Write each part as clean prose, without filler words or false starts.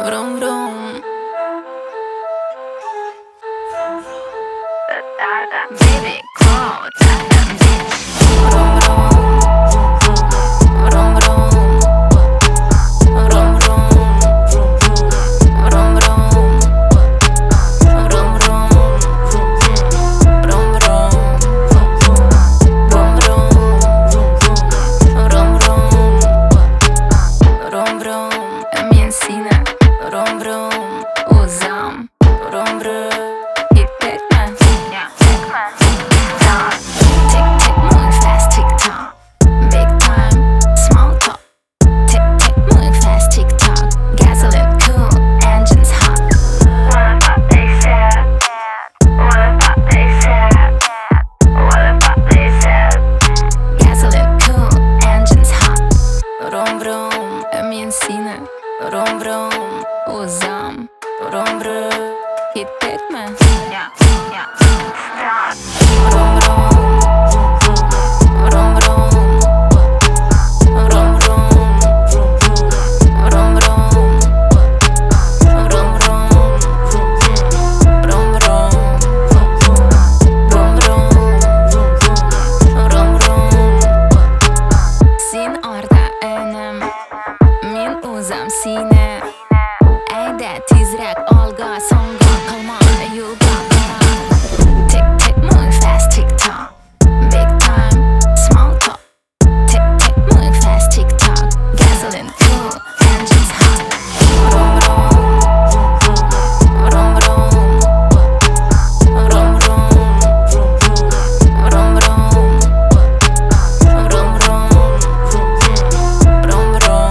Vroom vroom. Baby, call that bitch. Vroom vroom. Vroom vroom. Vroom vroom. Vroom vroom. Vroom vroom. Vroom vroom. Vroom vroom. Vroom vroom. A minha ensina. Vroom vroom. Usam. Vroom vroom. Vroom vroom, usam. Vroom vroom, hit tekme. Vroom vroom. Vroom vroom. Vroom vroom. Vroom vroom. Vroom vroom. Vroom vroom. Vroom vroom. Vroom vroom. Sin orada önüm. Min uzam seni. Ayda tezroq olg'a so'ngga qilma yo'lga qara. Tick tick moving fast tick tock. Big time small talk. Tick tick moving fast tick tock. Gasoline cool engines hot. Vroom vroom. Vroom vroom. Vroom vroom. Vroom vroom. Vroom vroom. Vroom vroom.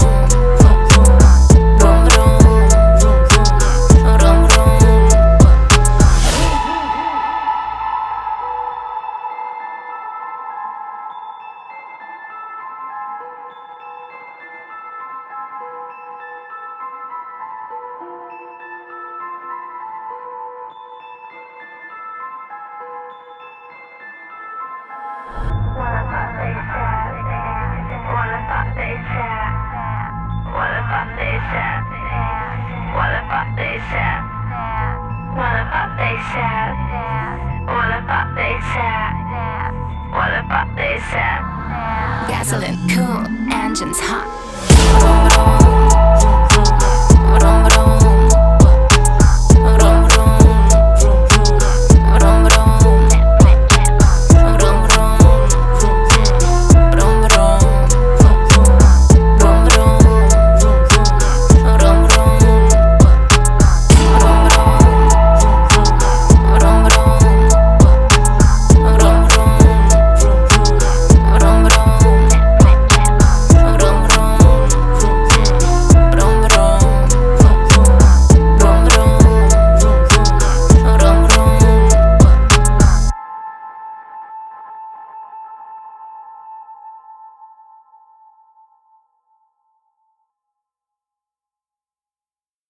Gasoline cool, engines hot. Vroom vroom.